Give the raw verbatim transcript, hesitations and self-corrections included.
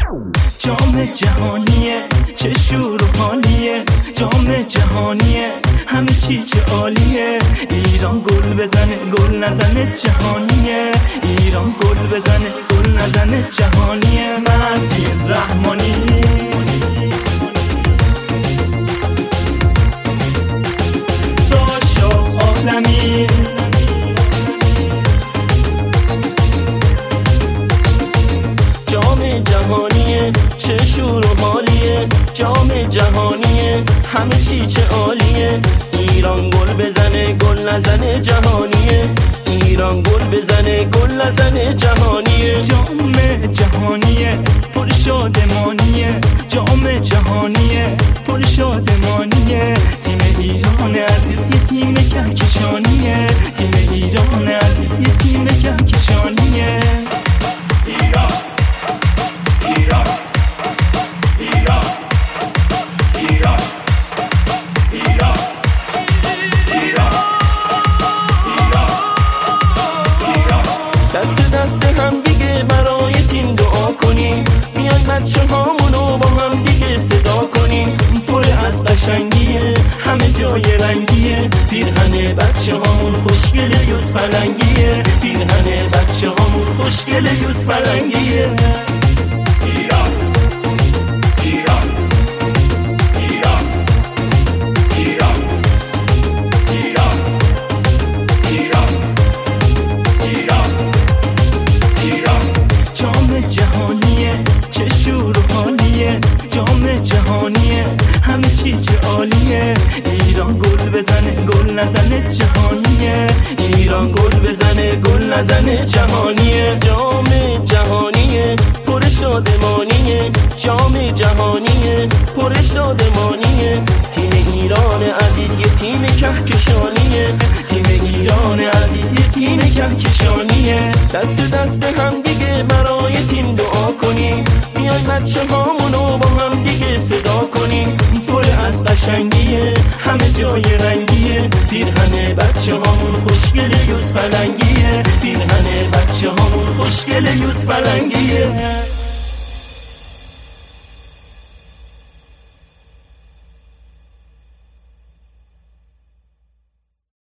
جام جهانیه چه شور و حالیه، جام جهانیه همه چی چه عالیه. ایران گل بزنه گل نزنه جهانیه، ایران گل بزنه گل نزنه جهانیه. مهدی رحمانی ساشا عالمی جام جهانیه چه شور و حالیه، جام جهانیه همه چی چه عالیه. ایران گل بزنه گل نزنه جهانیه، ایران گل بزنه گل نزنه جهانیه. جام جهانیه پر شادمانیه، جام جهانیه پر شادمانیه. تیم ایران عزیز یه تیم کهکشانیه، تیم ایران عزیز یه تیم کهکشانیه. ایران ایران ایران ایران ایران ایران ایران دست دست هم دیگه برای تیم دعا کنیم، میای بچه هامونو با هم دیگه صدا کنیم. پر از قشنگیه همه جای رنگیه، پیرهن بچه هامون خوشگل یوز پلنگیه، پیرهن بچه هامون خوشگل یوز پلنگیه. ایران ایران ایران ایران ایران ایران ایران ایران جام جهانیه چه شور و حالیه، جام جهانیه همه چی چه عالیه. ایران گل بزنه گل نزنه جهانیه، ایران گل بزنه گل نزنه جهانیه. جام جهانیه پر شادمانیه، جام جهانیه پر شادمانیه. تیم ایران عزیز یه تیم کهکشانیه، تیم ایران عزیز یه تیم کهکشانیه. دست دست هم دیگه برای تیم دعا کنیم، میای بچه هامونو با هم دیگه صدا کنیم. پر از قشنگیه همه جای رنگیه، پیرهن بچه هامون خوشگل یوز پلنگیه، پیرهن بچه هامون خوشگل یوز پلنگیه.